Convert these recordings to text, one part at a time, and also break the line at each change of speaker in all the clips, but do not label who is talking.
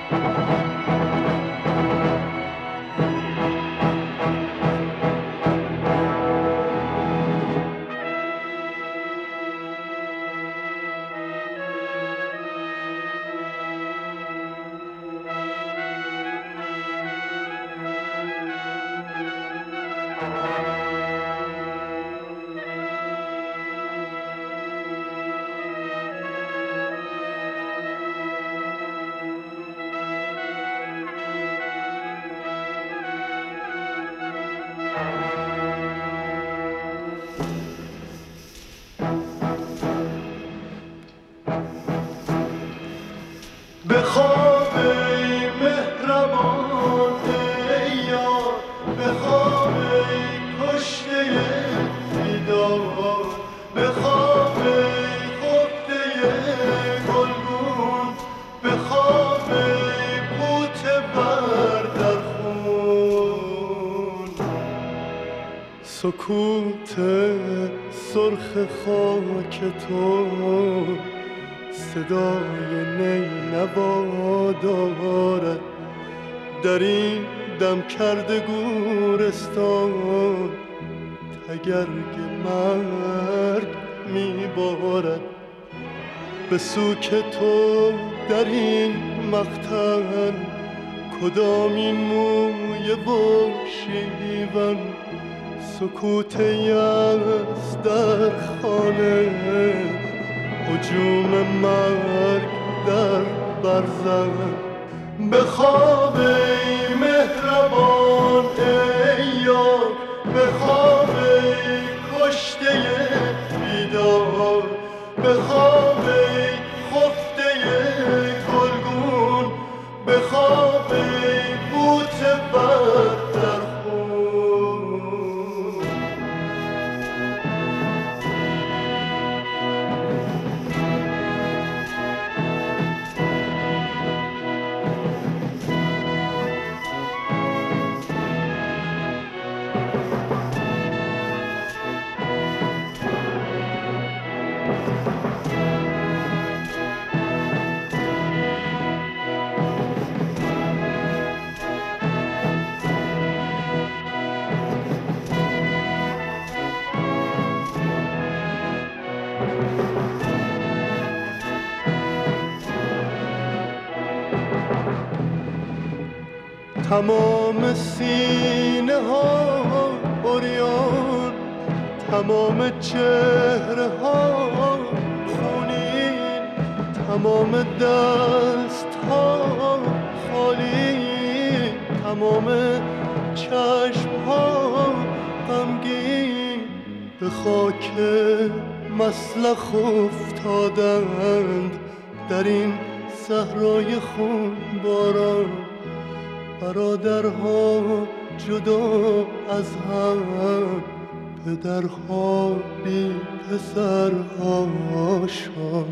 بخواب ای مهربان ای یار، بخواب ای کشته بیدار، بخواب ای خفته گلگون، بخواب ای غوطه بر در خون. سکوت سرخ خاک تو صدای نینوا دارد، در این دم کرده گورستان تگرگ مرگ میبارد. به سوک تو در این مقتل کدامین موی و شیون، سکوت یأس در خانه، هجوم مرگ در برزن. بخواب ای مهربان ای یار، بخواب ای کشته بیدار، بخواب ای خفته گلگون، بخواب ای غوطه بر در خون. تمام سینه ها عریان، تمام چهره ها خونین، تمام دست ها خالی، تمام چشم ها غمگین، به خاک مسلخ افتادند در این صحرای خون باران. برادرها جدا از هم، پدرها بی پسرهاشان.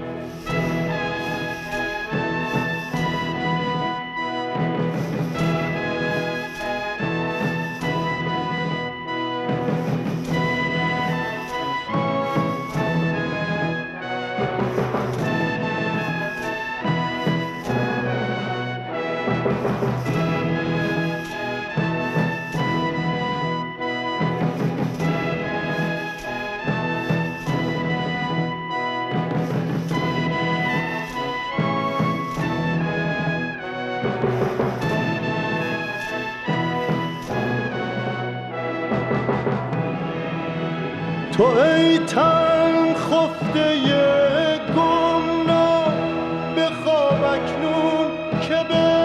تو ای تن خفته گمنام، بخواب اکنون که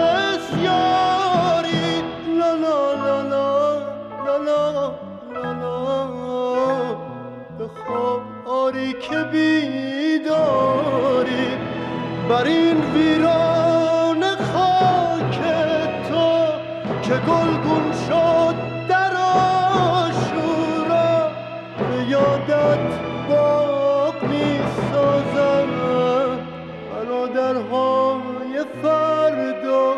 بسیاری. لا لا لا لا لا لا لا لا، بخواب آری که بیداری. بر این ویران خاک تو که گلگون شد در آشورا، به یادت باغ می سازم برادرهای فردا.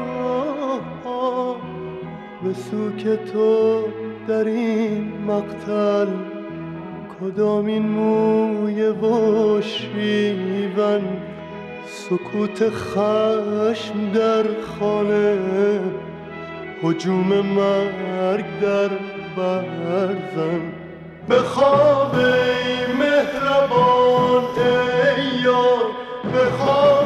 به سوک تو در این مقتل کدامین موی و شیون، سکوت خشم در خانه، هجوم مرگ در برزن. بخواب ای مهربان ای یار، بخواب